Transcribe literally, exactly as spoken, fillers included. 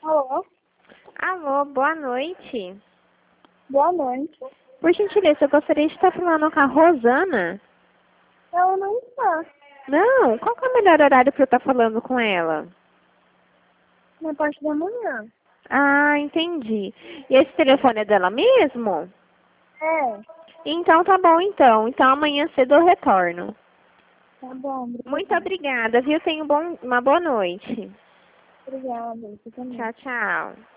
Alô? Alô, boa noite. Boa noite. Por gentileza, eu gostaria de estar falando com a Rosana. Ela não está. Não, qual que é o melhor horário para eu estar falando com ela? Na parte da manhã. Ah, entendi. E esse telefone é dela mesmo? É. Então tá bom então. Então amanhã cedo eu retorno. Tá bom. Obrigada. Muito obrigada, viu? Tenha um bom, uma boa noite. Obrigada. Você também. Tchau, tchau.